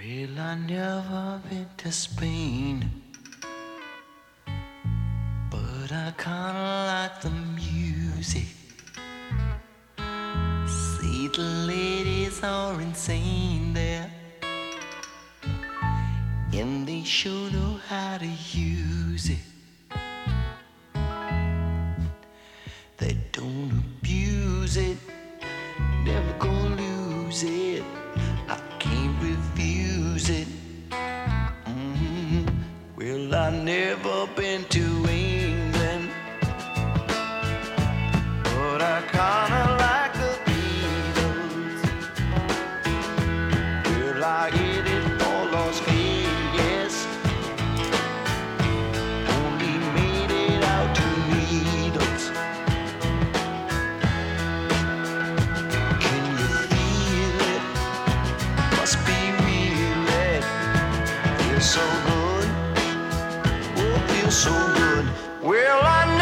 Well, I never been to Spain, but I kinda like the music. See, the ladies are insane there, and they sure know how to use it. They don't abuse it, never gonna lose it. I can't refuse it. Well, I never been to England, but I kinda like the Beatles. Well, I hit it for Las Vegas, only made it out to Needles. Can you feel it? Must be real, it feels so good. Oh, feels so good. Well, I know